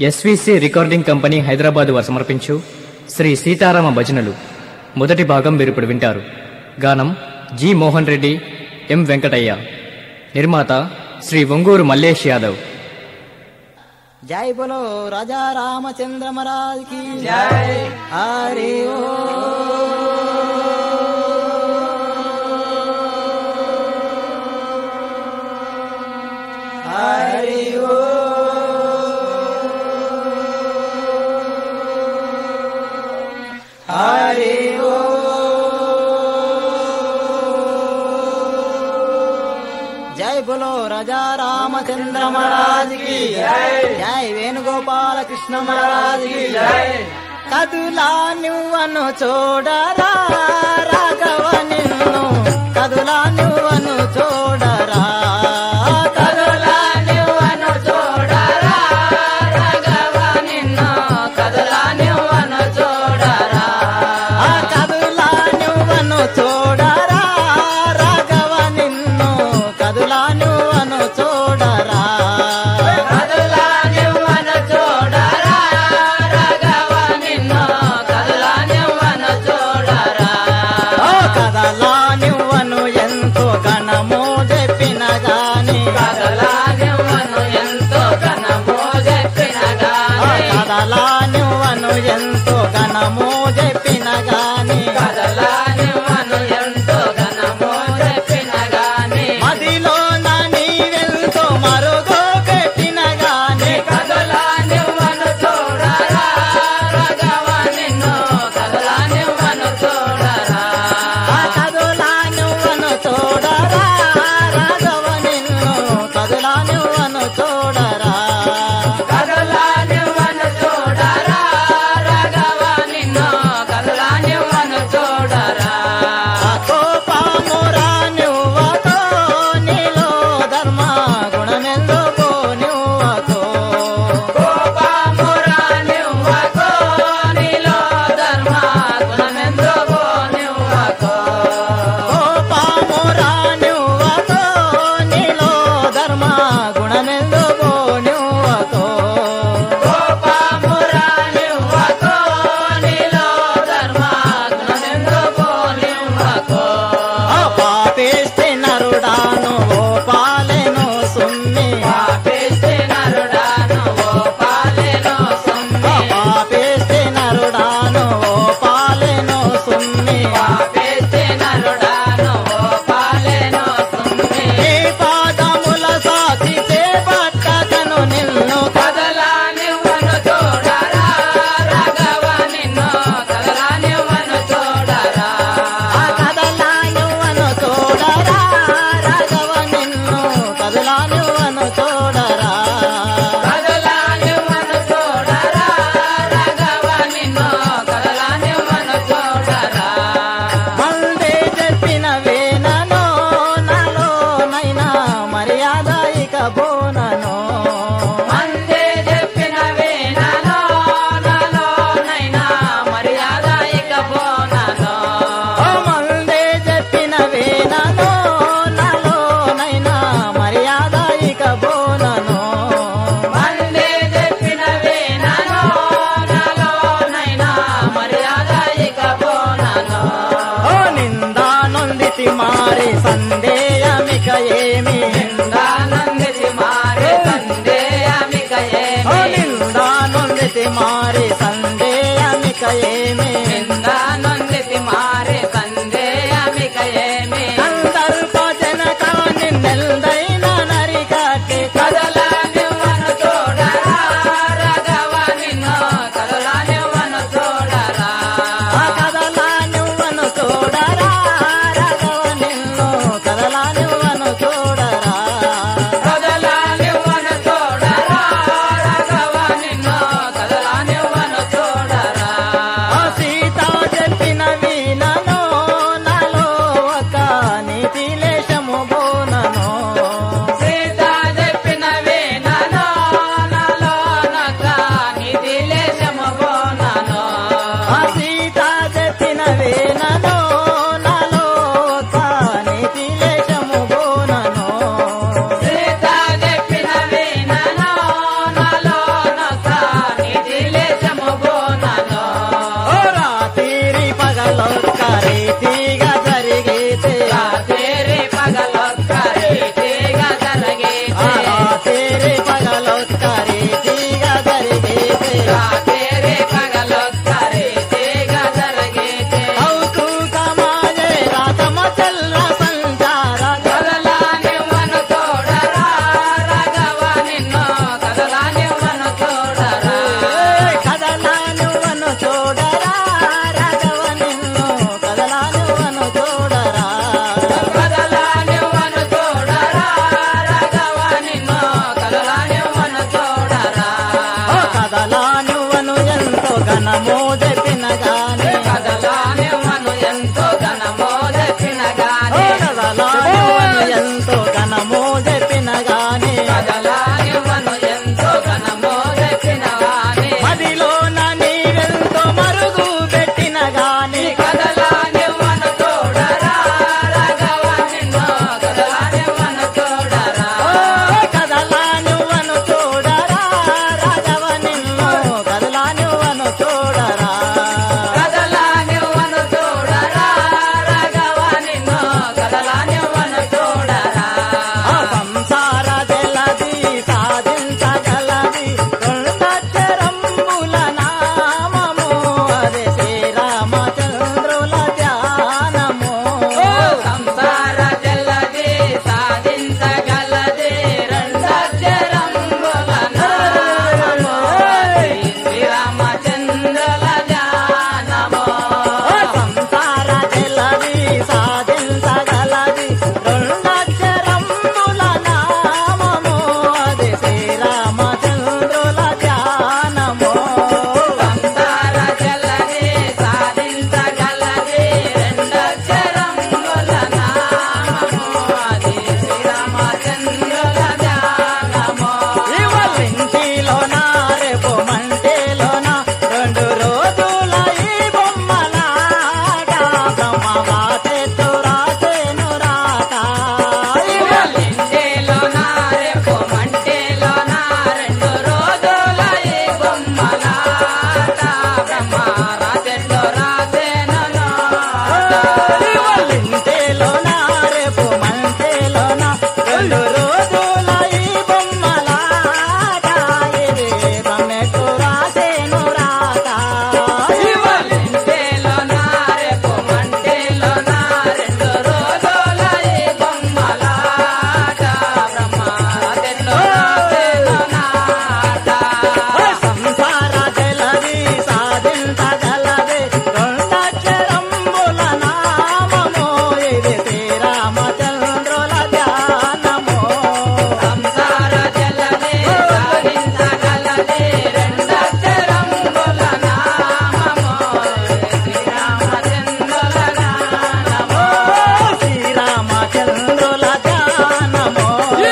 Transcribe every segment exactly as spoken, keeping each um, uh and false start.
SVC recording company Hyderabad వారు సమర్పించు శ్రీ సీతారామ భజనలు మొదటి భాగం మీరు ఇప్పుడు వింటారు. గానం జి మోహన్ రెడ్డి, ఎం వెంకటయ్య. నిర్మాత శ్రీ ఒంగూరు మల్లేష్ యాదవ్. జై బోలో రాజా రామచంద్ర మహారాజ్ కి జై. హరి ఓ హరి ఓ హరి ఓ జై బోలో రాజా రామచంద్ర మహారాజ్ కి జై. జై వేణుగోపాల కృష్ణ మహారాజ్ కి జై. కదులా నువ్వను చూడరా రాఘవ నిన్ను, కదులా నువ్వను చూడరా, కదులా నువ్వను చూడరా రాఘవ నిన్ను, కదులా నువ్వను చూడరా, కదులా నువ్వను చూడరా రాఘవ నిన్ను, కదులా నువ్వను చూడరా, కదులా నువ్వను చూడరా రాఘవ నిన్ను, కదులా నువ్వను చూడరా. ఓ కదలా నువ్వను ఎంతో ఘనము చెప్పిన గాని, కదలా నువ్వను ఎంతో ఘనము చెప్పిన గాని, కదలా నువ్వను ఎంతో ఘనము చెప్పిన గాని, కదలా నువ్వను ఎంతో ఘనము చెప్పిన గాని, మదిలో నీవెంతో మరుగో పెట్టిన గాని, కదలా నువ్వను చూడరా రాఘవ నిన్ను, కదలా నువ్వను చూడరా, కదలా నువ్వను చూడరా రాఘవ నిన్ను, కదలా నువ్వను చూడరా, కదలా నువ్వను చూడరా రాఘవ నిన్ను, కదలా నువ్వను చూడరా. కోపమురా నువ్వతో నీలో ధర్మ గుణమెందుకో నువ్వతో, కోపమురా నువ్వతో నీలో ధర్మ గుణమెందుకో నువ్వతో, కోపమురా నువ్వతో నీలో ధర్మ గుణమెందుకో నువ్వతో, కోపమురా నువ్వతో నీలో ధర్మ గుణమెందుకో నువ్వతో. పాపిష్టి నరుడాను ఓ పాలెను సుమ్మి, పాపిష్టి నరుడాను ఓ పాలెను సుమ్మి, పాపిష్టి నరుడాను ఓ పాలెను సుమ్మి, పాపిష్టి నరుడాను ఓ పాలెను సుమ్మి. నీ పాదముల సాక్షి చేపట్టగను నిన్ను, కదలా నువ్వను చూడరా రాఘవ నిన్ను, కదలా నువ్వను చూడరా, కదలా నువ్వను చూడరా రాఘవ నిన్ను, కదలా నువ్వను చూడరా, కదలా నువ్వను చూడరా రాఘవ నిన్ను, కదలా నువ్వను చూడరా. మందే చెప్పిన వేనను నాలో నైనా మర్యాద ఇక బోనను, మందే చెప్పిన వేనను నాలో నైనా మర్యాద ఇక బోనను, మందే చెప్పిన వేనను నాలో నైనా మర్యాద ఇక బోనను, మందే చెప్పిన వేనను నాలో నైనా మర్యాద ఇక బోనను. ఓ నిందా నొందితి మారి సందేయమిక ఏమి, నిందా నొందితి మారి సందేయమిక ఏమి, ఓ నిందా నొందితి మారి సందేయమిక ఏమి, నిందా నొందితి మారి సందేయమిక ఏమి. సందర్భ జనక నిన్నెల్దైన నరికట్టి, కదలా నువ్వను చూడరా రాఘవ నిన్ను, కదలా నువ్వను చూడరా, కదలా నువ్వను చూడరా రాఘవ నిన్ను, కదలా నువ్వను చూడరా, కదలా నువ్వను చూడరా రాఘవ నిన్ను, కదలా నువ్వను చూడరా. సీత చెప్పి ఘనమో చెప్పిన గాని కదలానివ్వను ఎంతో ఘనమో చెప్పిన గాని కదలానివ్వను ఎంతో ఘనమో చెప్పిన గాని కదలానివ్వను ఎంతో ఘనమో చెప్పిన గాని మదిలోన నీవెంతో మరుగు పెట్టిన గాని కదలానివ్వను చూడరా రాఘవ నిన్ను కదలానివ్వను చూడరా కదలానివ్వను చూడరా రాఘవ నిన్ను కదలానివ్వను చూడరా కదలానివ్వను చూడరా రాఘవ నిన్ను కదలానివ్వను చూడరా ఆ సంసార జలది సాధించగలది రెండక్షరంబుల నామము అదే శ్రీరామచంద్రుల ధ్యానము సంసార జల్లది సాధించగలది రెండక్షరంబుల నామము శ్రీరామచంద్రుల ధ్యానము సంసార జలది సాధించగలది రెండక్షరంబుల నామము అదే శ్రీరామచంద్రుల ధ్యానము సంసార జల్లది సాధించగలది రెండక్షరంబుల నామము అది శ్రీరామచంద్రుల ధ్యానము ఇవలింటిలోన రేపు మంటేలోన రెండు రోజుల ఈ బొమ్మలాట బ్రహ్మవాసెత్తు రాసేను రాత ఇవ్వలింటేలోన రేపు మంటేలోన రెండు రోజుల ఈ బొమ్మలాట బ్రహ్మ రాజెట్లో రాసేను నోట. ఇవలింటిలోన రేపు మంటేలోన రెండు రోజుల ఈ బొమ్మలాట ఇది బ్రహ్మెత్తు రాసేను రాత ఇవ్వలింటేలోన రేపు మంటేలోన రెండు రోజుల ఈ బొమ్మలాట బ్రహ్మ రాజెట్లో రాసేను నాట. సంసార జలది సాధించగలది రెండక్షరంబుల నామము ఇది శ్రీరామచంద్రుల ధ్యానము సంసార జలది సాధించగలది రెండక్షరంబుల నామము శ్రీరామచంద్రుల జ్ఞానము శ్రీరామచంద్రుల ధ్యానము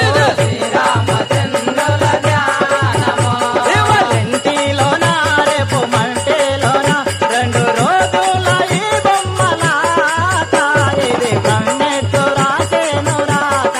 శ్రీరామచంద్రుల జ్ఞానము ఇవలింటిలోన రేపు మంటేలోన రెండు రోజుల ఈ బొమ్మలాట ఇది బ్రహ్మెత్తు రాసేను రాత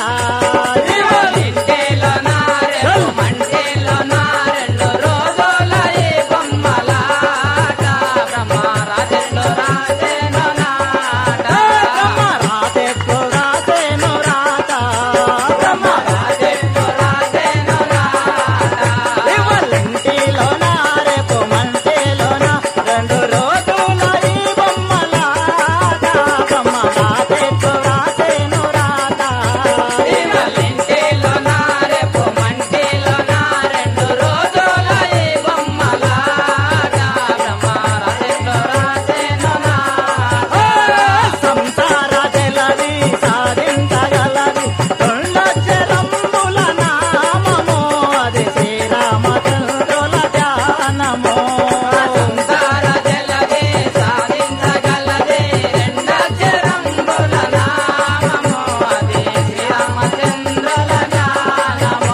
ఇవ్వలింటేలోన రేపు మంటేలోన రెండు రోజుల ఈ బొమ్మలాట బ్రహ్మ రాజెట్లో రాసేను నాట. రాతెత్తు రాసేను రాత బ్రహ్మ రాజెట్లో రాసేను నాట. ఇవలింటిలోన రేపు మంటేలోన రెండు రోజుల ఈ బొమ్మలాట బ్రహ్మ రాతెత్తు రాసేను రాత ఇవ్వలింటేలోన రేపు మంటేలోన రెండు రోజుల ఈ బొమ్మలాట బ్రహ్మ రాజెట్లో రాసేను నాట. సంసార జలది సాధించగలది రెండక్షరంబుల నామము అది శ్రీరామచంద్రుల ధ్యానము సంసార జలది సాధించగలది రెండక్షరంబుల నామము అది శ్రీరామచంద్రుల జ్ఞానము.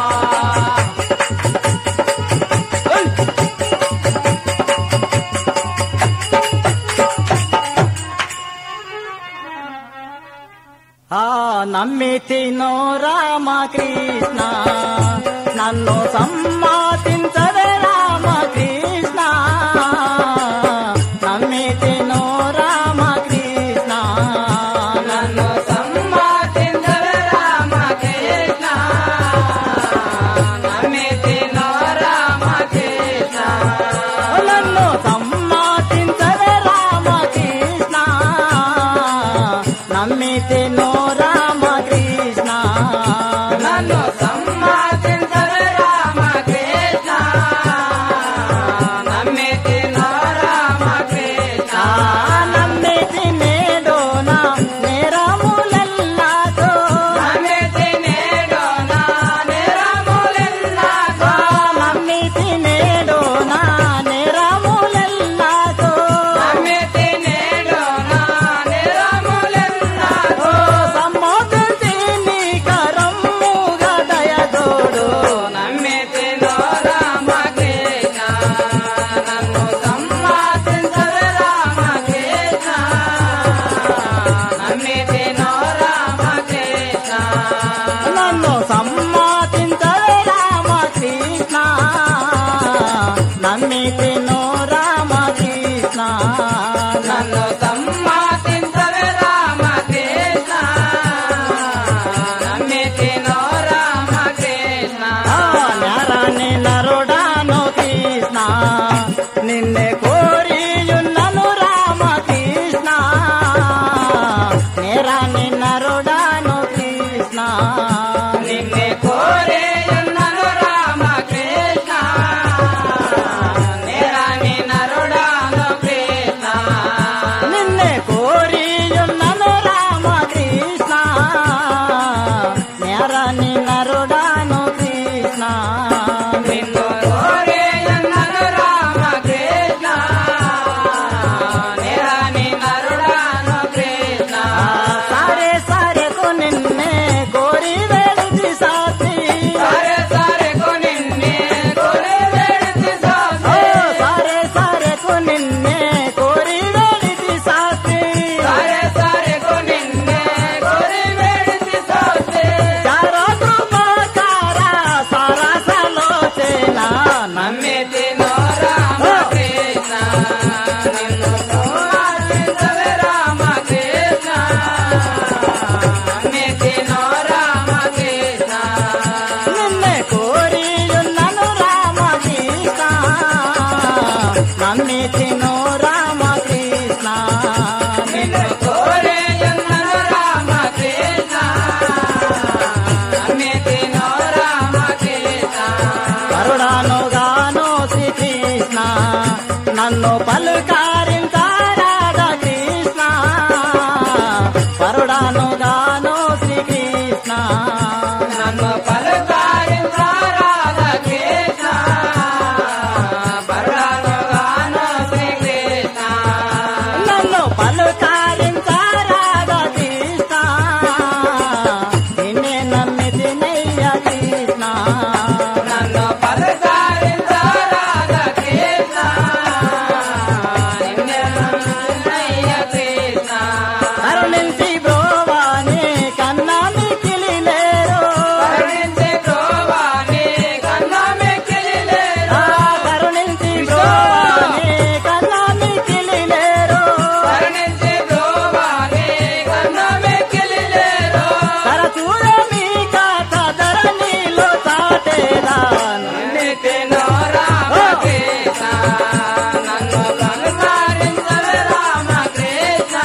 ఆ నమ్మితినో రామకృష్ణ నన్ను సమ్మతించవే రామకృష్ణ నమ్మితినో రామకృష్ణ నన్ను సమ్మతించవే రామకృష్ణ నమ్మితినో రామకృష్ణ నన్ను సమ్మతించవే రామకృష్ణ నమ్మితినో రామకృష్ణ నన్ను సమ్మతించవే రామకృష్ణ నన్ను సమ్మతించవే రామకృష్ణ నమ్మితినో రామకృష్ణ నన్ను సమ్మతించవే రామకృష్ణ నమ్మితినో రామకృష్ణ నన్ను సమ్మతించవే రామకృష్ణ నమ్మితినో రామకృష్ణ న్యారాన్ని నరుడాను కృష్ణ నిన్నే కోరియున్నను రామకృష్ణ నేరాన్ని నరుడాను కృష్ణ నిన్నే కోరేయున్నను రామకృష్ణ నేరాని నరుడాను కృష్ణ నిన్నే కోరియున్నను రామకృష్ణ నేరాన్ని నరుడాను కృష్ణ నిన్ను కోరేయున్నను రామకృష్ణ నేరాని నరుడాను కృష్ణ సారే సారెకు నిన్నే కోరి వెళితి సాతి సరే సరేకు నిన్నే కోరి వేడితి ఓ సాసి సారే సారెకు నిన్నే కోరి వెళితి సాతి సరే సరేకు నిన్నే కోరి వేడితి సాసి చారో కృపాకార సరసలోచన నమ్మితినో రామకృష్ణ నిన్ను సమ్మతించవే రామకృష్ణ నమ్మితినో రామకృష్ణ నిన్నే కోరియున్నను రామకృష్ణ నమ్మితినో రామకృష్ణ నిన్ను కోరేయున్నను రామకృష్ణ నమ్మితినో రామకృష్ణ కరుడాను గాను శ్రీకృష్ణ నన్ను పలుకారించారాధ కృష్ణ పరుడాను గాను శ్రీకృష్ణ నన్ను పలుకారించారాధ కృష్ణ పరుడానుగాను శ్రీకృష్ణ నన్ను పలుకారించారాధ కృష్ణ నిన్నే నమ్మితినయ్య కృష్ణ నన్ను పలుకారించారాధ కృష్ణ నిన్నే నమ్మితినయ్య కృష్ణ కరుణించి బ్రోవాని కన్నా మిక్కిలి లేరు కరుణించి ప్రోవాని కన్నా మిక్కిలి లేరు ఆ కరుణించి బ్రోవాని కన్నా మిక్కిలి లేరు కరుణించి ప్రోవాని కన్నా మిక్కిలి లేరు తరచూర మీ కథ ధరణిలో చాటేదాను నమ్మితినో రామకృష్ణ నన్ను కనుకారించవే రామకృష్ణ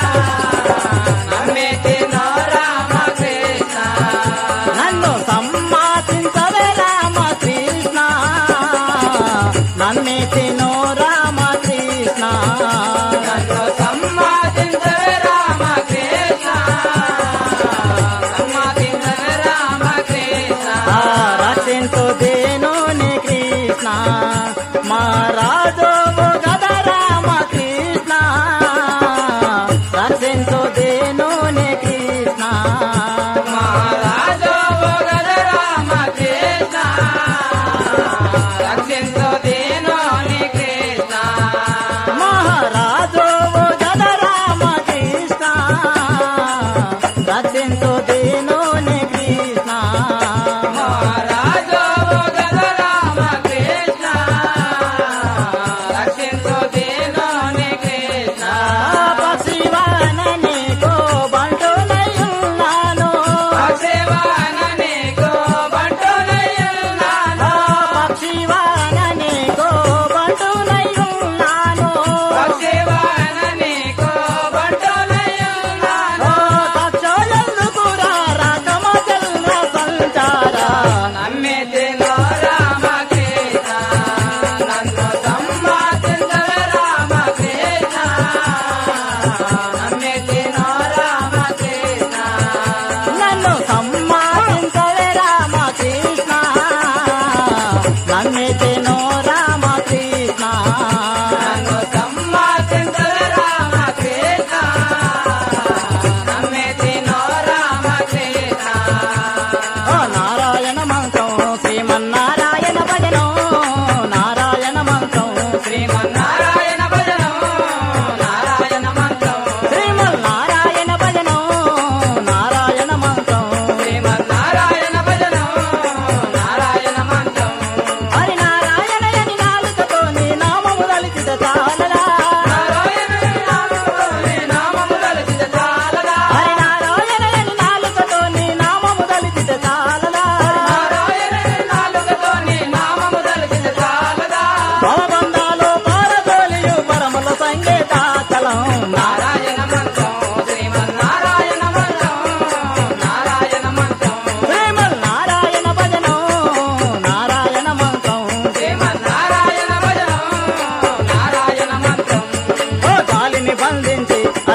నమ్మితినో రామకృష్ణ నన్ను సమ్మతించవే రామకృష్ణ నమ్మితినో రామకృష్ణ నన్ను సమ్మతించవే రామకృష్ణ సమ్మతించవే రామకృష్ణ ఆ రక్షించు దేనుని కృష్ణ మా రాజు గద రామకృష్ణ రక్షించు దేనుని కృష్ణ మహారాజో భోగద రామకృష్ణ రక్షించు దీనోని కృష్ణ మహారాజు గద రామకృష్ణ రక్షించు దేనుని కృష్ణ మహారాజో భోగద రామకృష్ణ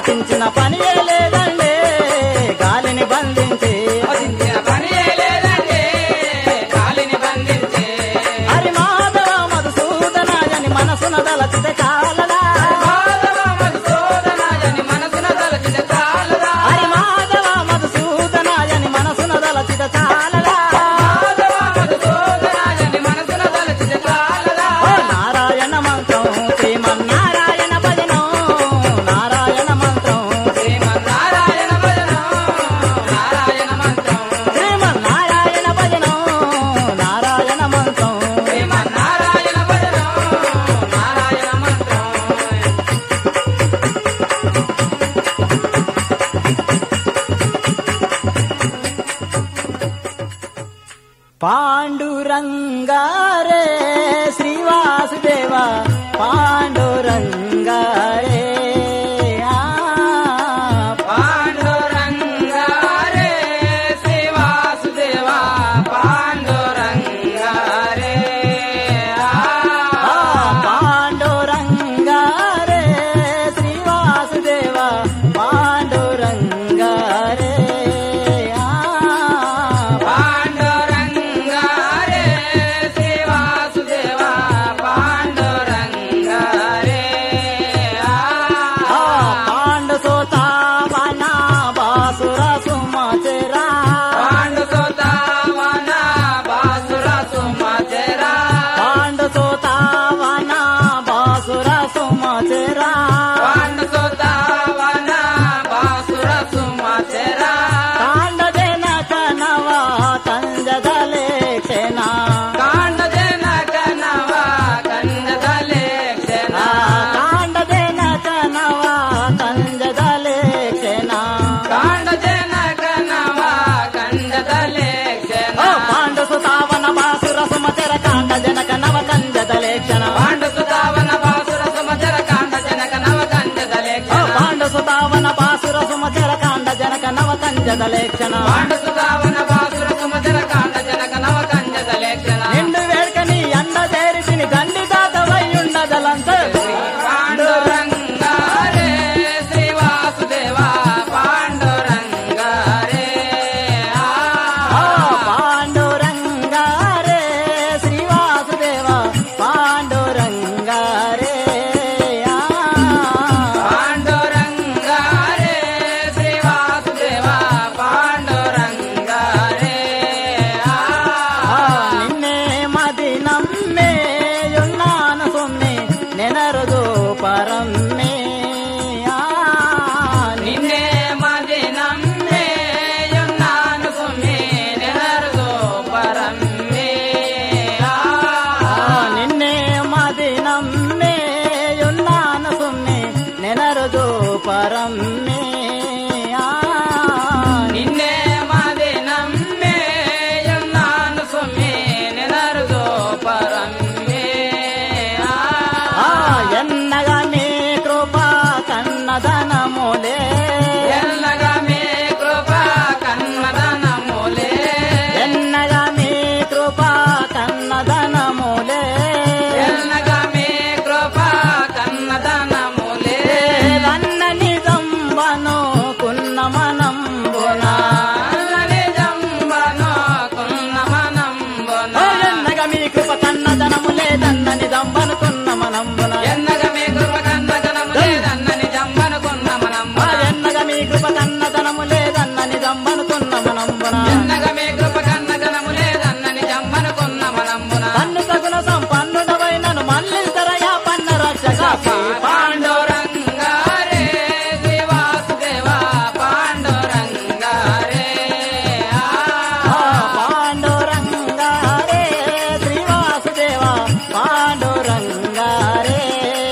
వధించిన పనియే లేదండి గాలిని బంధించి వధించిన పనియే లేదండి గాలిని బంధించే హరి మాధవ మధుసూదనాయని మనసున దలచితే చాలదా మాధవ మధుసూదనాయని మనసున తలచిన చాలదా హరి మాధవ మధుసూదనాయని మనసున దలచితే చాలదా మాధవ మధుసూదనాయని మనసున తలచిన చాలదా ఓ నారాయణ మంత్రం శ్రీమన్నారాయణ భజనం నారాయణ మంత్రం శ్రీమన్నారాయణ భజనం నారాయణ మంత్రం శ్రీమన్నారాయణ భజనం నారాయణ మంత్రం శ్రీమన్నారాయణ భజనం నారాయణ మంత్రం పాండురంగారే శ్రీవాసుదేవ పాండురంగారే ఆ, పాండురంగారే శ్రీవాసుదేవా పాండురంగారే ఆ, పాండురంగారే శ్రీవాసుదేవ పాండురంగారే ఆ, పాండురంగారే శ్రీవాసుదేవా పాండురంగారే ఆ, పాండు సోతావన బాసుర సుమచరా పాండు సోతావన బాసుర సుమచరా పాండు సోతావన బాసుర సుమచరా పాండు సోతావన బాసుర సుమచరా కాండ జనక నవ కంజదలే క్షణ కాండ జనక నవ కంజదలే క్షణ కాండ జనక నవ కంజదలే క్షణ కాండ జనక నవ కంజదలే క్షణ ఓ పాండు సుతావన బాసుర సుమచర కాండ జనక నవ కంజదలే క్షణ పాండు సుతావన బాసుర సుమచర కాండ జనక నవ కంజదలే ఓ క్షణ పాండు సుతావన బాసుర సుమచర కాండ జనక నవ కంజదలే క్షణ పాండు సుతావన బాసుర సుమచర కాండ జనక నవ కంజదలే క్షణ నిండు వేడుకని అండ చేరితిని దండి దాతవై ఉండదలంత పాండురంగారే శ్రీవాసుదేవా పాండురంగారే ఆ, పాండురంగారే శ్రీవాసుదేవ పాండురంగారే ఆ, పాండురంగారే శ్రీవాసుదేవా పాండురంగారే ఆ, నిన్నే మది నమ్మేయున్నాను సొమ్మి నెనరుదు పరమ్మే ఆ, నిన్నే మది నమ్మేయున్నాను సుమ్మి నెనరుగో పరమ్మే ఆ, నిన్నే మది నమ్మేయున్నాను సొమ్మి నెనరుదు పరమ్మే ఆ, నిన్నే మది నమ్మేయున్నాను సుమ్మి నెనరుగో పరమ్మే ఆ, ఎన్నగా నీ కృప కన్నదనములే ఎల్లగా మే కృప కన్నదనములే ఎన్నగా నీ కృప కన్నదనములే ఎల్లగా మే కృప కన్నదనములే రన్న నిజంబను కున్న మనంబున అల్లనే జంబనో కున్న మనంబున ఓ ఎన్నగా మీ కృప కన్నదనములే దన్న నిజంబను కున్న మనంబున ఎన్నగ మే కృప కన్నదనములే దన్నని జంబనుకున్న ఆ, మనంబున ఎన్నగా మీ కృప కన్నదనములే దన్న నిజంబను కున్న మనంబున ఎన్నగ మే కృప కన్నదనములే దన్నని జంబనుకున్న మనంబున కన్ను తగున సంపన్నుడవైనను మల్లింతరయా పన్న రక్షక పాండురంగారే శ్రీవాసుదేవా పాండురంగారే ఆ, పాండురంగారే శ్రీవాసుదేవ పాండురంగారే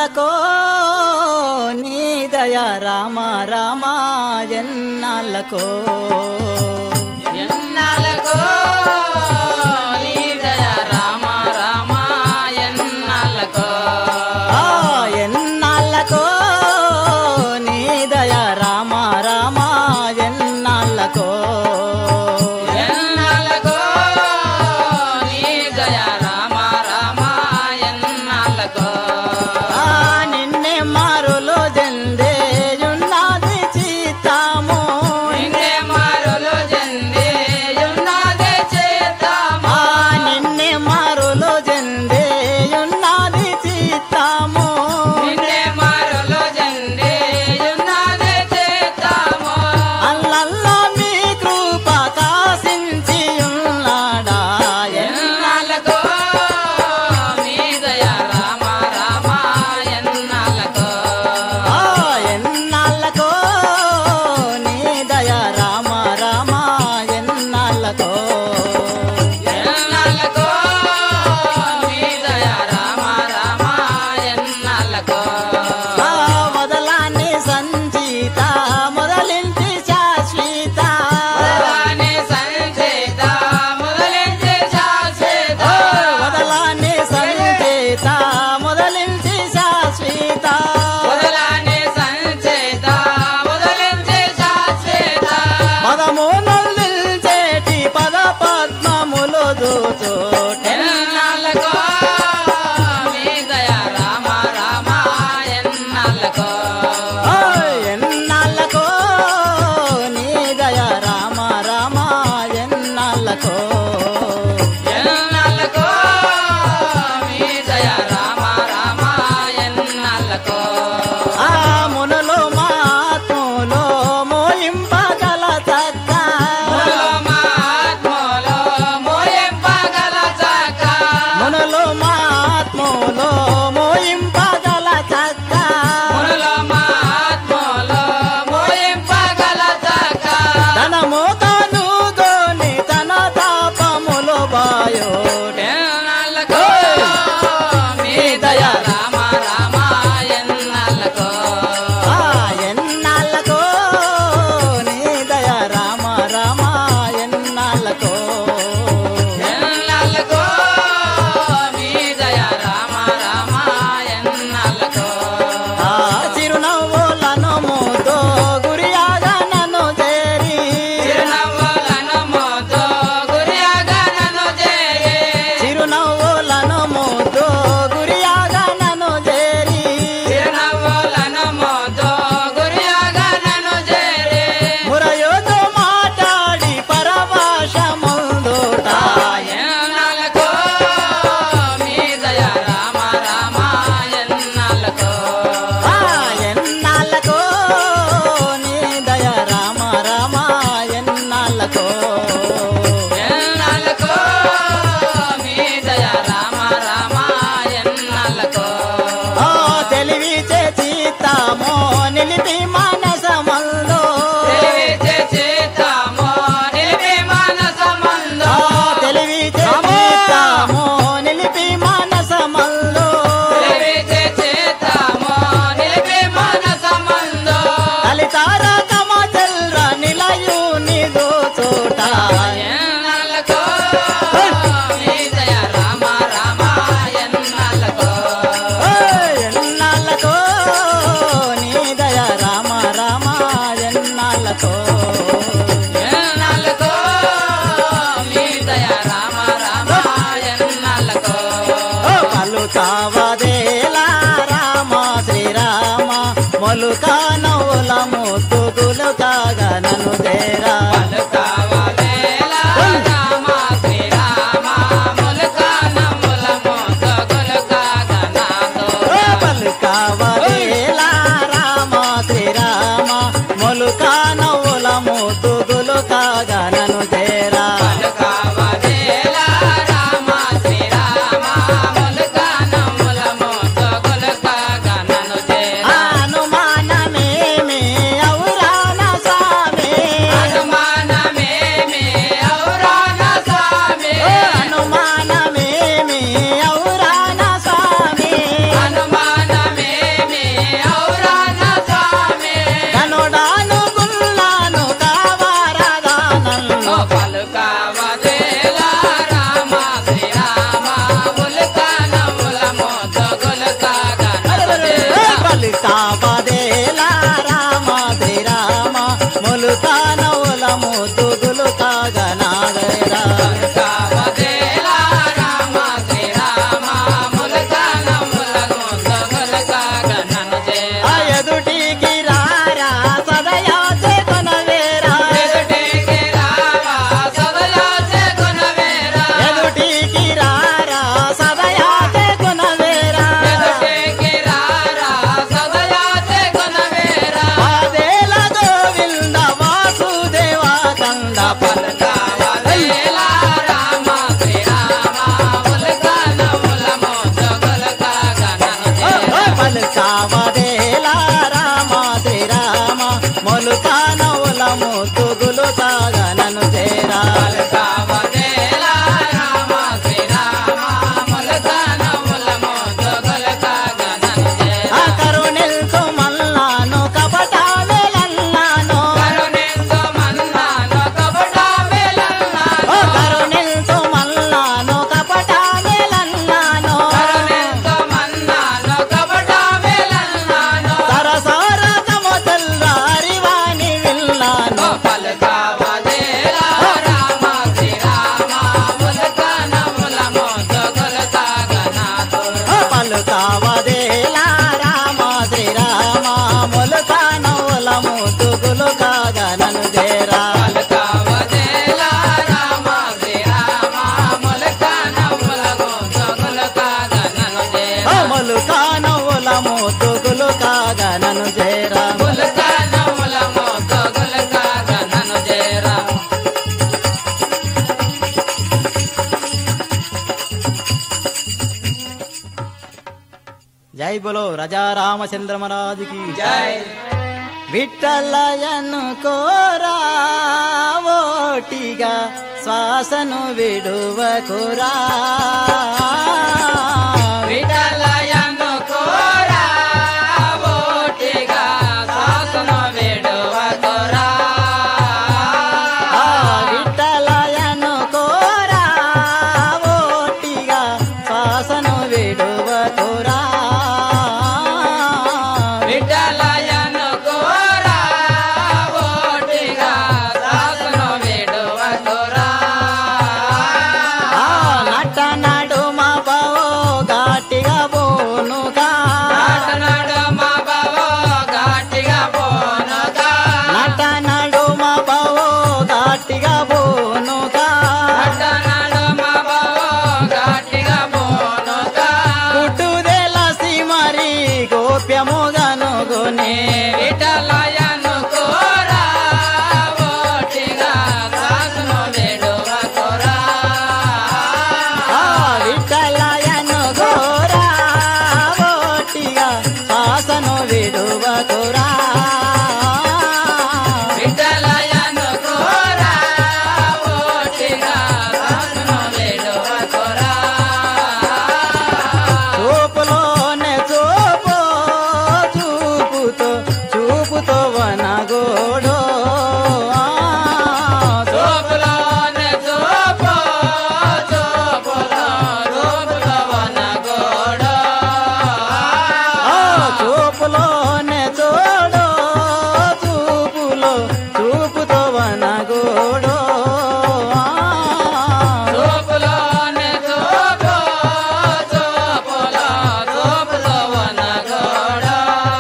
ఎన్నాళ్ళకో నీ దయ రామ రామ ఎన్నాళ్ళకో ఎన్నాళ్ళకో నీ దయ రామ రామ ఎన్నాళ్ళకో ఆ ఎన్నాళ్ళకో నీ దయ రామ రామ ఎన్నాళ్ళకో ఎన్నాళ్ళకో నీ దయ రామ రామ ఎన్నాళ్ళకో ఆ నిన్నే మారులో జందేయున్నది చీతాము నిన్నే మారులు జందేయున్నది చేతాము ఆ నిన్నే మారులో జందేయున్నది చీతాము నిన్నే మారులు జందేయున్నది చేతాము అల్లల్లో మీ కృప కాసించి ఉన్నాడా ఎన్నాళ్ళకో నీ దయ రామ రామ ఎన్నాళ్ళకో ఆ ఎన్నాళ్ళకో నీ దయ రామ రామ ఎన్నాళ్ళకో ఎన్నాళ్ళకో నీ దయ రామ రామ ఎన్నాళ్ళకో ఆ మొదలాన్ని సంచీత మొదలించి శాశ్వత మొదలాని సంచేత మొదలెంచి శాశ్వత మొదలాన్ని సంచేత మొదలించి శాశ్వత మొదలాని సంచేత మొదలెంచి శాశ్వత పదము నల్లించేటి పద పద్మములు దూచోటె ఎన్నాళ్ళకో నీ దయ రామ రామ ఎన్నాళ్ళకో ఆ ఎన్నాళ్ళకో నీ దయ రామ రామ ఎన్నాళ్ళకో ఎన్నాళ్ళకో నీ దయ రామ రామ ఎన్నాళ్ళకో ఆ మునులు మాత్ములో మోయింపగల చక్క ములో మాత్మలో మోయింపగల చక్క మునులు మాత్ములో మోయింపగల చక్క ములో మాత్మలో మోయింపగల చక్క తనము కనుగొని తన తాపములు బాయోటె ఎన్నాళ్ళకో నీ దయ రామ రామ ఎన్నాళ్ళకో ఆ ఎన్నాళ్ళకో నీ దయ రామ రామ ఎన్నాళ్ళకో ఎన్నాళ్ళకో నీ దయ రామ రామ ఎన్నాళ్ళకో ఆ చిరునవ్వులను మూతో గురియాగా నన్ను చేరి చిరునవ్వులను మోతో గురియాగా నన్ను చేరి చిరునవ్వులను మూతో గురియాగా నన్ను చేరి చిరునవ్వులను మోతో గురియాగా నన్ను చేరి మురయోతో మాట్లాడి పరభాషముందుట ఎన్నాళ్ళకో నీ దయ రామ రామ ఎన్నాళ్ళకో ఆ ఎన్నాళ్ళకో నీ దయ రామ రామ ఎన్నాళ్ళకో ఎన్నాళ్ళకో నీ దయ రామ రామ ఎన్నాళ్ళకో ఆ తెలివి చేతామో నిలిపి మానసమందు తెలివిచే చేతామో నిలిపి మానసమందు ఆ తెలివి చేతామో నిలిపి మానసమందు తెలివిచే చేతామో నిలిపి మానసమందు కలితార తమ చల్ర నిలయు నిదు చోట ఎన్నాళ్ళకో నీ దయ రామ రామ ఎన్నాళ్ళకో ఎన్నాళ్ళకో నీ దయ రామ రామ ఎన్నాళ్ళకో ఎన్నాళ్ళకో నీ దయ రామ రామ ఎన్నాళ్ళకో పలుకావదేలా రామ శ్రీరామ మొలుక నవ్వుల ముత్తుగులు కాగా నన్ను తేరా పలుకావవేళ రామ శ్రీరామ మొలక నమ్ముల మోతగులు కాగా నాతో పలుకావదేలా రామ శ్రీరామ మొలుక నవ్వుల ముత్తుగులు కాగా నన్ను తేరా పలుకావవేళ రామ శ్రీరామ మొలక నమ్ముల మోతగులు కాగా నన్ను చేరా అనుమానమే జై బోలో రజా రామచంద్ర మహారాజుకి జై విఠలయను కోరా ఓటిగా శ్వాసను విడువకురా విఠలయను కోరా ఓటిగా శ్వాసను విడువకురా విఠలయను కోరా ఓటిగా శ్వాసను విడువకురా విఠలయను కోరా ఓటిగా శ్వాసను విడువకురా నట నడుమ బవో ఘాటిగా బోనుగా నాటనాడు మా బావో ఘాటిగా పోనుగా నట నడుమ బవో ఘాటిగా బోనుగా నాటనాడు మా బావో ఘాటిగా పోనుగా పుట్టుదెలసి మరి గోప్యముగనుగునే విఠలయను కోరా ఓటిగా శ్వాసను విడువకురా విఠలయను ఘోరా ఓటిగా శ్వాసను విడువకురా విఠలయను కోరా ఓటిగా శ్వాసను విడువకురా చూపులోనే చూపు చూపుతో చూపుతో వనగోడో చూపులోనే చూపు చూపులో చూపులో వనగోడో చూపులోనే చూడో చూపులో చూపుతో వనగోడో చూపులోనే చూపు చూపులో చూపులో వనగోడో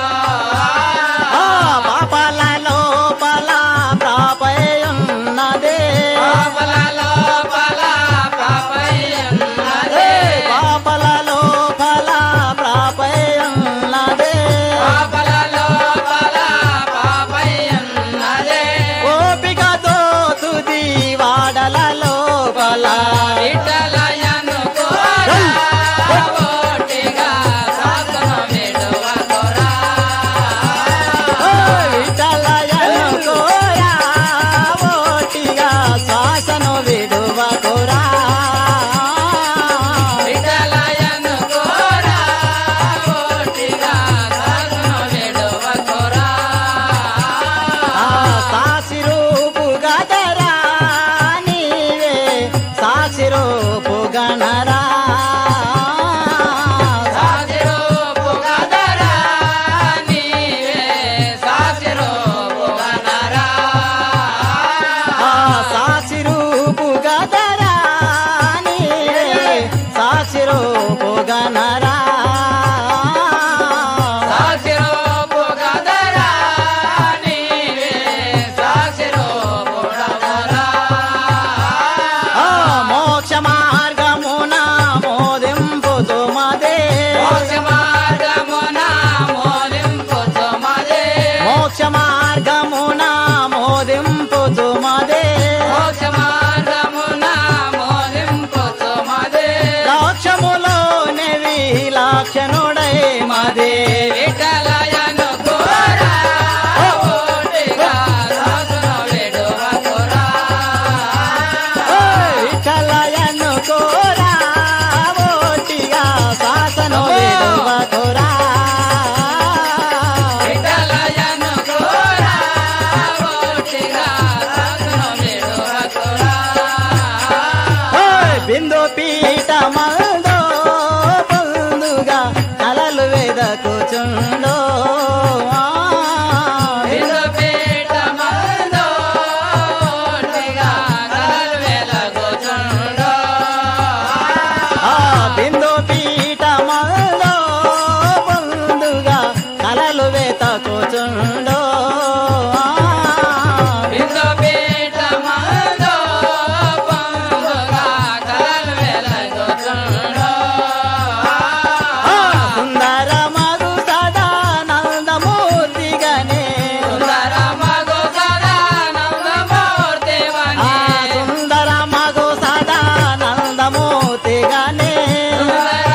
పాపల లోపల ప్రాపయున్నదే పాపల లోపల పాపయ్యున్నదే పాపల లోపల ప్రాపయున్నదే పాపల లోపల పాపయ్యున్నదే ఓపికతో తుది వాడల లోపల విఠలయను కోరా ఓటిగా శ్వాసను విడువకురా విఠలయను కోరా ఓటిగా శ్వాసను విడువకురా విఠలయను కోరా ఓటిగా శ్వాసను విడువకురా సాక్షి రూపు గదరా నీవే సాక్షి రూపు గణరా సాసిరూపు గదరా నీవే సాసిరూపు గనరా సాక్షి రూపు గదరా నీవే సాక్షి రూపు గణరా సాసిరూపు గదరా నీవే సాసిరూపు గనరా మోక్ష మార్గమున మోదింపు సుమదే మోక్ష మార్గమున మోలింపు సుమదే మోక్ష మార్గమున మోదింపు సుమదే మోక్ష మార్గమున మోలింపు సుమదే లక్ష్యములోనే విలక్షణుడై మదే విఠలయను కోరా ఓటిగా శ్వాసను విడువకురా విఠలయను కోరా ఓటిగా శాసను విడువకురా విఠలయను కోరా ఓటిగా శ్వాసను విడువకురా బిందు పీఠ మందో పొందుగా కలలు వెదకుచుండో విందుపీఠ మందో ఓటిగా కలలు వెలగుచుండో ఆ బిందు పీఠ మందో పొందుగా కలలు వెతకుచుండో విందుపీఠ మందో పొందుగా కలలు వెలగుచుండో సుందర మగు సదానందమూర్తిగానే సుందర మగు సదానందమూర్తివనే సుందర మగు సదానందమూర్తిగానే సుందర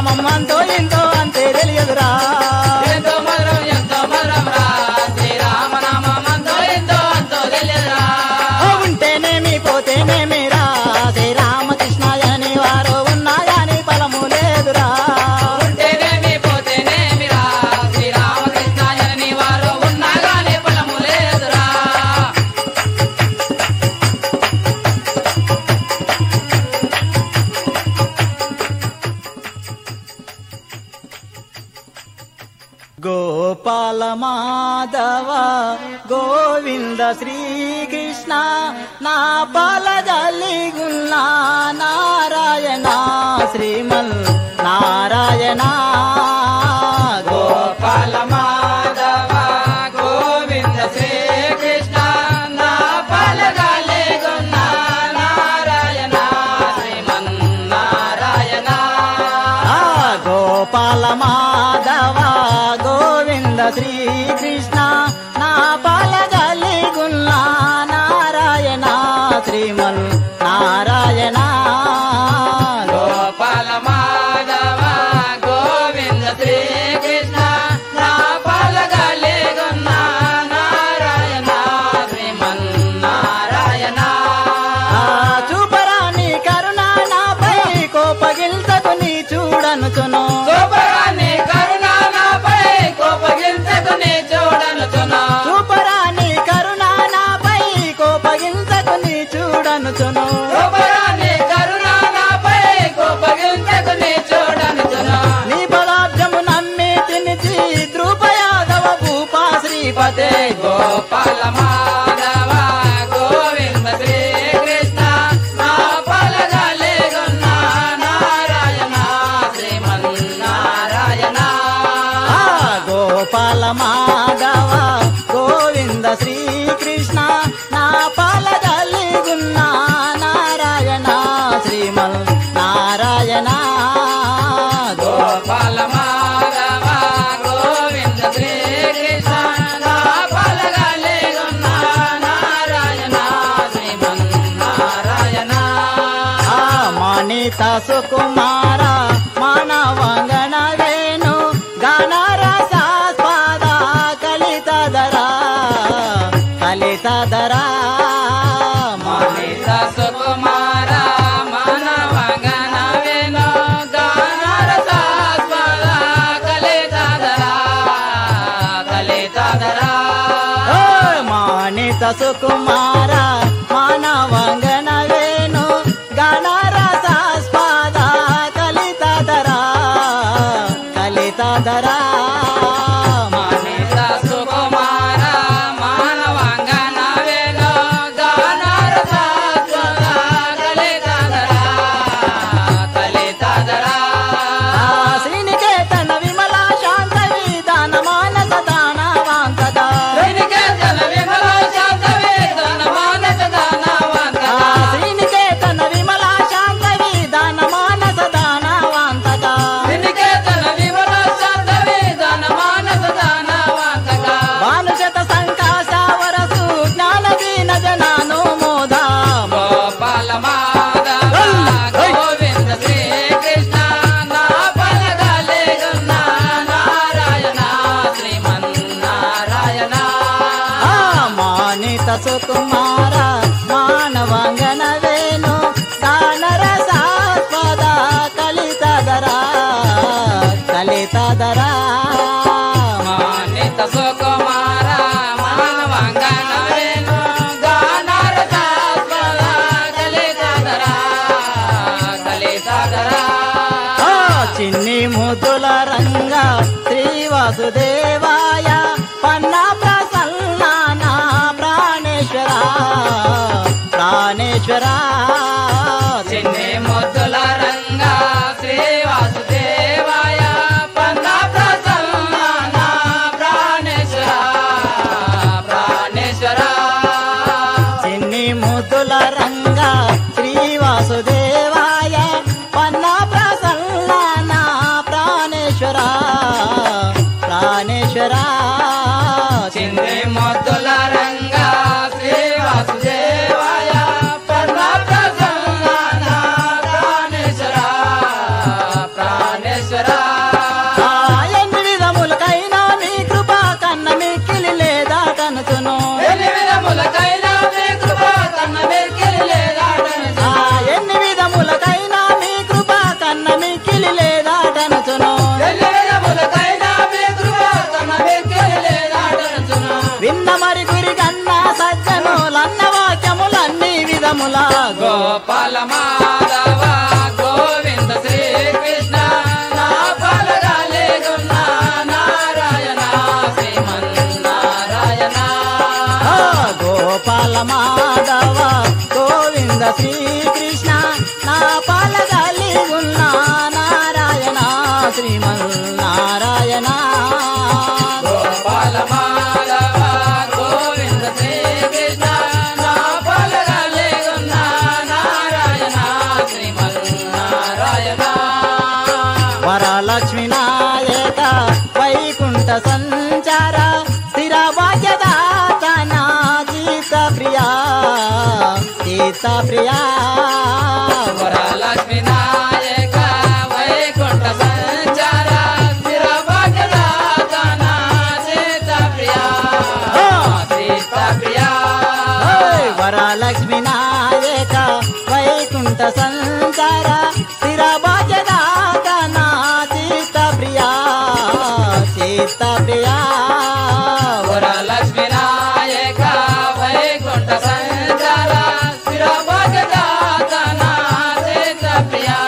నామం అంతో ఇంతో అంతే తెలియదురా. ఎంతో మధురం ఎంతో మధురం రా శ్రీరామనామం అంతో ఎంతో అంతో తెలియదురా. ఉంటేనేమి పోతేనేమిరా శ్రీరామకృష్ణాయని వారు ఉన్నా గాని ఫలము లేదురా. ఉంటేనేమి పోతేనేమిరా శ్రీరామకృష్ణాయని వారు ఉన్నా గాని ఫలము లేదురా. గోపాల మాధవ గోవింద శ్రీకృష్ణ నా పాలగలిగున్న నారాయణ శ్రీమన్ నారాయణ. గోపాల మాధవ గోవింద శ్రీకృష్ణ నా పాలగాలిగున్న నారాయణ శ్రీమన్నారాయణ. గోపాల మాధవ గోవింద శ్రీకృష్ణ నా పాలగలిగున్న నారాయణ శ్రీమన్ నారాయణ. గోపాల మాధవ గోవింద శ్రీకృష్ణ నా పాలగాలిగున్న నారాయణ శ్రీమన్నారాయణ. చూపరాని కరుణ నాపై కోపగిల్తకు నీ చూడనుచును. శుభరాని కరుణ నాపై కోపగించకు నీ చూడనుచును. చూపరాని కరుణ నాపై కోపగిల్తకు నీ చూడనుచును. శుభరాని కరుణ నాపై కోపగించకు నీ చూడనుచును. నీ పదార్థము నమ్మి తినిచి ద్రూపయాదవ భూపా శ్రీపతే. గోపాల మాధవ గోవింద శ్రీకృష్ణ నా పాలగాలిగున్న నారాయణ శ్రీమన్నారాయణ. ఆ గోపాల మాధవ గోవింద శ్రీకృష్ణ నా పాలగలిగున్న నారాయణ శ్రీమన్ నారాయణ. గోపాల మాధవ గోవింద శ్రీకృష్ణ నా పాలగాలిగున్న నారాయణ శ్రీమన్నారాయణ. ఆ మానిత సుకుమార మానవంగన వేణు గానరసాస్పద కలితదరా కలితదరా. మానిత సుకుమార మానవంగన వేణు గానరసాస్పద కలితదరా కలితదరా. ఓ మానిత సుకుమార మానవంగన వేణు గానరసాస్పద కలితదరా కలితదరా. మానిత సుకుమార మానవంగన వేణు గానరసాస్పద కలితదరా కలితదరా. శ్రీనికేతన విమల శాంత విధాన మానస దాన వాంతక. శ్రీనికేతన విమల శాంత విధాన మానస దాన వాంతక. శ్రీనికేతన విమల శాంత విధాన మానస దాన వాంతక. శ్రీనికేతన విమల శాంత విధాన మానస దాన వాంతక. భానుశత సంకాశ వరసు జ్ఞాన దీన జనాను మోద. గోపాల మాధవ గోవింద శ్రీకృష్ణ నా పాలగాలిగున్న నారాయణ శ్రీమన్నారాయణ. ఆ మానిత సుకుమార మానవంగన వేణు గానరసాస్పద కలితదరా కలితదరా. మానిత సుకుమార మానవంగన వేణు గానరసాస్పద కలితదరా కలితదరా. ఆ చిన్ని ముద్దుల రంగ శ్రీ వాసుదేవాయ పన్నా ప్రసన్నాన ప్రాణేశ్వర ప్రాణేశ్వర. చిన్ని ముద్దుల రంగ శ్రీ వాసుదేవాయ పన్నా ప్రసన్నాన ప్రాణేశ్వర ప్రాణేశ్వర. చిన్ని ముద్దుల రంగ శ్రీ వాసుదేవాయ పన్నా ప్రసన్నాన ప్రాణేశ్వర ప్రాణేశ్వర. చిన్ని ముద్దుల రంగ శ్రీ వాసుదేవాయ పన్నా ప్రసన్నాన ప్రాణేశ్వర ప్రాణేశ్వర. ఈశ్వర ఆ ఎన్ని విధములకైనా మీ కృప కన్న మిక్కిలి లేదా కనుచును ఎన్ని విధములకైనా మీ కృప కన్న మిక్కిలి లేదా కనుచును ఆ ఎన్ని విధములకైనా మీ కృప కన్న మిక్కిలి లేదా కనుచును ఎన్ని విధములకైనా మీ కృప కన్న మిక్కిలి లేదా కనుచును విన్న మరి గురి కన్నా సజ్జనులన్న వాక్యములన్నీ విధములా గోపాల మాధవ గోవింద శ్రీకృష్ణ నా పాలగాలేగున్న నారాయణ శ్రీమన్నారాయణ ఆ గోపాల మాధవ గోవింద శ్రీకృష్ణ నా పాలగాలి ఉన్న నారాయణ శ్రీమన్నారాయణ గోపాల మాధవ గోవింద శ్రీకృష్ణ నా పాలగాలేగున్న నారాయణ శ్రీమన్నారాయణ వరలక్ష్మి నాయక వైకుంఠ సంచార స్థిర భాగ్యదాత నా గీత ప్రియా గీత ప్రియా వరలక్ష్మి నాయక వైకుంఠ సంచార స్థిర భాగ్యదాత నా సీత ప్రియా సీత ప్రియా ఓయ్ వరలక్ష్మి నాయక వైకుంఠ సంచార స్థిర భాగ్యదాత నా గీత ప్రియా గీత ప్రియా వరలక్ష్మి నాయక వైకుంఠ సంచార స్థిర భాగ్యదాత నా సీత ప్రియా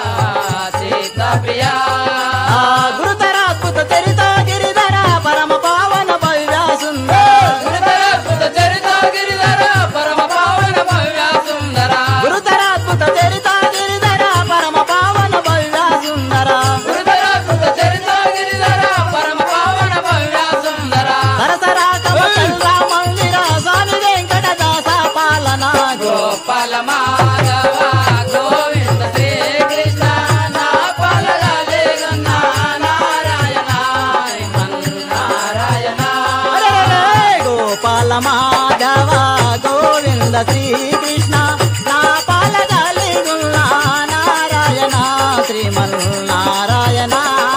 సీత ప్రియా ఆ గురుతరాద్భుత చరిత గిరిధర పరమ పావన భవ్య సుందర గురుతరాద్భుత చరిత గిరిధర పరమ పావన భవ్య సుందర గురుతరాద్భుత చరిత గిరిధర పరమ పావన భవ్య సుందర గురుతరాద్భుత చరిత గిరిధర పరమ పావన భవ్య సుందర సరసరా కమచల్లా మందిర స్వామి వెంకటదాస పాలన గోపాల మాధవ గోవింద శ్రీకృష్ణ నా పాలగాలేగున్న నారాయణ శ్రీమన్నారాయణ అరెరెరె గోపాల మాధవ గోవింద శ్రీకృష్ణ నా పాలగాలి గున్న నారాయణ శ్రీమన్నారాయణ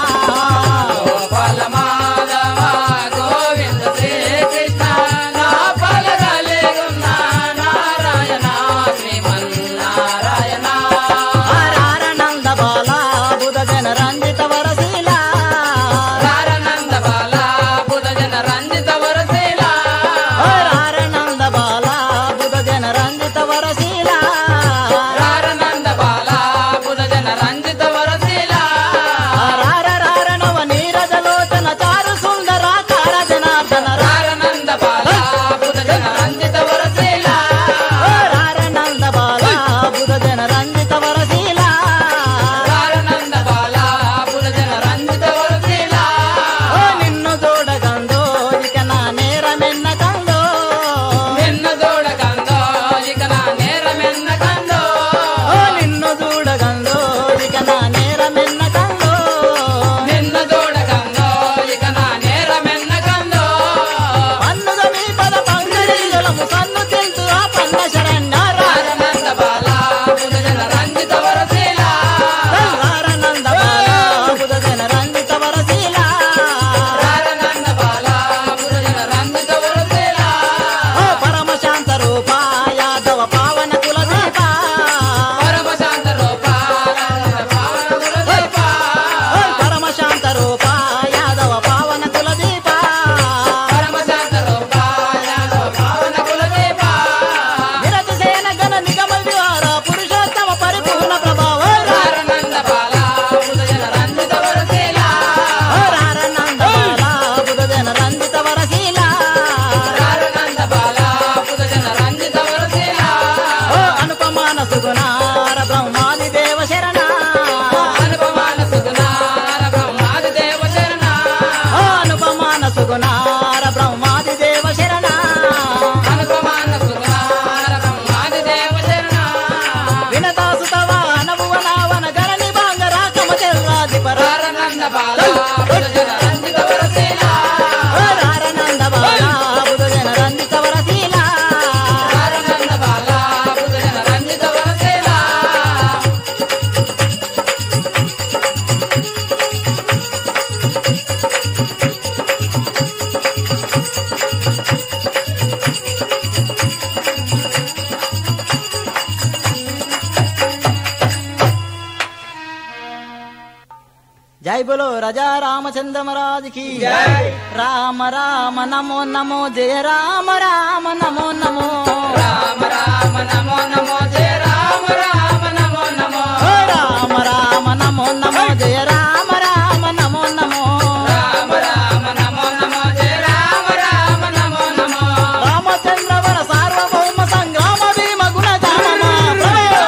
గోపాల మాధవ గోవింద శ్రీకృష్ణ నా పాలగాలేగున్న నారాయణ శ్రీమన్నారాయణ ఆరారనంద బాల బుధ జన రంజిత వరశీల రారనంద బాల బుధ జన రంజిత వరశీల ఆరారనంద బాల బుధ జన రంజిత వరశీల రారనంద బాల బుధ జన రంజిత వరశీల రారరారనవ నీరజలోచన చారు సుందర కార జనార్దన రారనంద బాల బుధ జన రంజిత వరశీల రారనంద బాల బుధ జన రంజిత వరశీల రారనంద బాల బుధ జన రంజిత వరశీల ఓ నిన్ను చూడగందో ఇక నా నేరమెన్న కందో నిన్న చూడకందో ఇక నా నేరమెన్న కందో ఓ నిన్ను చూడగందో ఇక నా నేరమెన్న కందో నిన్న చూడకందో ఇక నా నేరమెన్న కందో పన్నుగ మీ పద పంకజలము సన్ను తెలుసు ఆ పన్న శరణ్య రారనంద బాల బుధ జన రంజిత వరశీల రారనంద బాల బుధ జన రంజిత వరశీల రారనంద బాల బుధ జన రంజిత వరశీల ఓ పరమ శాంత రూప యాదవ పావన కుల దీప పరమ శాంత రూప పావన గురుదీప ఓ పరమ శాంత రూప యాదవ పావన కుల దీప పరమ శాంత రూప యాదవ పావన కులదీప విరతి సేన గణ నిగమ విహార పురుషోత్తమ పరిపూర్ణ ప్రభావ రారనంద బాల బుధ జన రంజిత వరశీల రారనంద బాల బుధ జన రంజిత వరశీల రారనంద బాల బుధ జన రంజిత వరశీల ఓ అనుపమాన సుగుణార బ్రహ్మాది దేవ శరణ అనుపమాన సుగుణార బ్రహ్మాది దేవ శరణ ఓ అనుపమాన సుగుణార బ్రహ్మాది దేవ శరణ అనుపమాన సుగుణార బ్రహ్మాది దేవ శరణ వినతాసుతవ నభువనావన గరణి బాంగర కమచెల్లాధిపర రారనంద బాల బుధ జన రంజిత వరశీల రారనంద బాల బుధ జన రంజిత వరశీల రారనంద బాల బుధ జన రంజిత వరశీల జై బోలో రాజా రామచంద్ర మహారాజ్ కి రామ రామ నమో నమో జయ రామ రామ నమో నమో రామ రామ నమో నమో జయ రామ రామ నమో నమో రామ రామ నమో నమో జయ రామ రామ నమో నమో రామ రామ నమో నమో జయ రామ రామ నమో నమో రామచంద్ర వర సార్వభౌమ సంగ్రామ భీమ గుణ రామ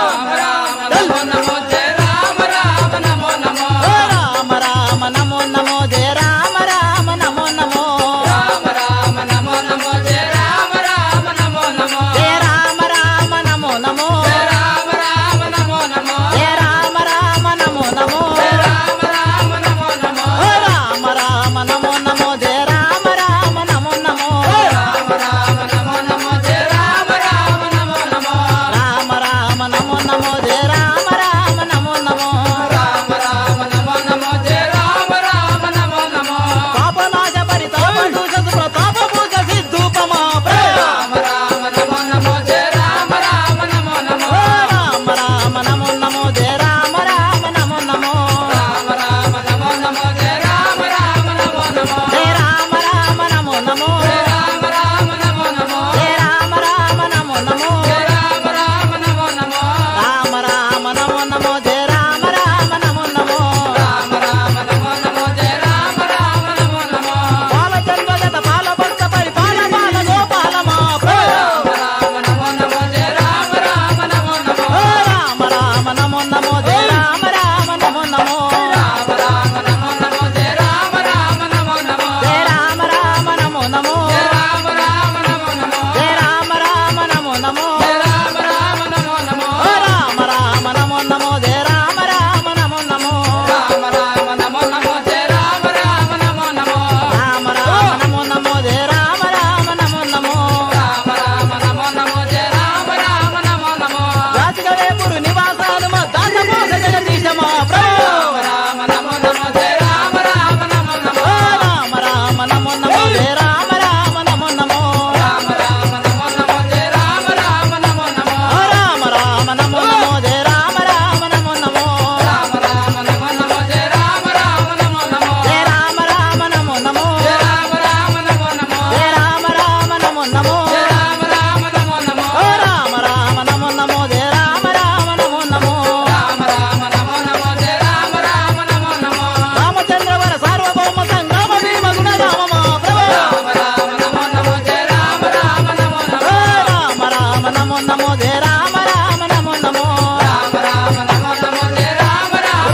రామ నమో నమో జయ రామ రామ నమో నమో రామ రామ నమో నమో జయ రామ రామ నమో నమో రామ రామ నమో నమో జయ రామ రామ నమో నమో జయ రామ రామ నమో నమో జయ రామ రామ నమో నమో జయ రామ రామ నమో నమో జయ రామ రామ నమో నమో రామ రామ నమో నమో జయ రామ రామ నమో నమో రామ రామ నమో నమో జయ రామ రామ నమో నమో రామ రామ నమో నమో జయ రామ రామ నమో నమో రామ రామ నమో నమో జయ రామ రామ నమో నమో పాపనాశ పరితాప దూష ప్రతాప పూజ సిద్ధూపమా రామ రామ నమో నమో జయ రామ రామ నమో నమో రామ రామ నమో నమో జయ రామ రామ నమో నమో రామ రామ నమో నమో జయ రామ రామ నమో నమో జయ రామ రామ నమో నమో జయ రామ రామ నమో నమో జయ రామ రామ నమో నమో జయ రామ రామ నమో నమో రామ రామ నమో నమో జయ రామ రామ నమో నమో రామ రామ నమో నమో జయ రామ రామ నమో నమో బాలచంద్రగత బాల భక్త పరిపాల బాల గోపాలమా రామ రామ నమో నమో జయ రామ రామ నమో నమో రామ రామ నమో నమో జయ రామ రామ నమో నమో రామ రామ నమో నమో జయ రామ రామ నమో నమో జయ రామ రామ నమో నమో జయ రామ రామ నమో నమో జయ రామ రామ నమో నమో జయ రామ రామ నమో నమో రామ రామ నమో నమో జయ రామ రామ నమో నమో రామ రామ నమో నమో జయ రామ రామ నమో నమో రామ రామ నమో నమో జయ రామ రామ నమో నమో రామ రామ నమో నమో జయ రామ రామ నమో నమో రాజగవేపురు నివాసాలు మా దాసపోస జగదీశమా రామ రామ నమో నమో జయ రామ రామ నమో నమో రామ రామ నమో నమో జయ రామ రామ నమో నమో రామ రామ నమో నమో జయ రామ రామ నమో నమో రామ రామ నమో నమో జయ రామ రామ నమో నమో రామ రామ నమో నమో జయ రామ రామ నమో నమో జయ రామ రామ నమో నమో జయ రామ రామ నమో నమో జయ రామ రామ నమో నమో జయ రామ రామ నమో నమో రామ రామ నమో నమో జయ రామ రామ నమో నమో రామ రామ నమో నమో జయ రామ రామ నమో నమో రామచంద్ర వర సార్వభౌమ సంగ్రామ భీమ గుణ రామమా ప్రభు రామ రామ నమో నమో జయ రామ రామ నమో నమో రామ రామ నమో నమో జయ రామ రామ నమో నమో రామ రామ నమో నమో జయ రామ రామ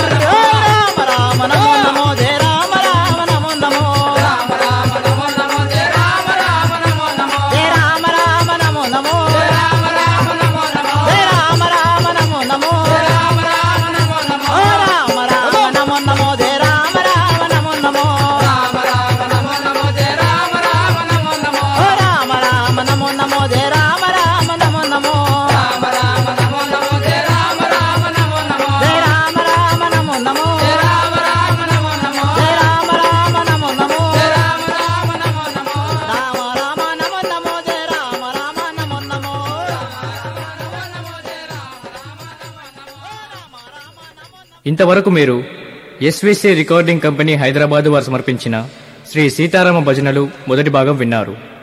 రామ రామ నమో నమో జయ రామ రామ నమో నమో రామ రామ నమో నమో జయ రామ రామ నమో నమో జయ రామ రామ నమో నమో జయ రామ రామ నమో నమో జయ రామ రామ నమో నమో జయ రామ రామ నమో నమో రామ రామ నమో నమో జయ రామ రామ నమో నమో రామ రామ నమో నమో జయ రామ రామ నమో నమో రామ రామ నమో నమో జయ రామ రామ నమో నమో రామ రామ నమో నమో జయ రామ రామ నమో నమో జయ రామ రామ నమో నమో జయ రామ రామ నమో నమో జయ రామ రామ నమో నమో జయ రామ రామ నమో నమో రామ రామ నమో నమో జయ రామ రామ నమో నమో ఇంతవరకు మీరు ఎస్విసి రికార్డింగ్ కంపెనీ హైదరాబాద్ వారు సమర్పించిన శ్రీ సీతారామ భజనలు మొదటి భాగం విన్నారు.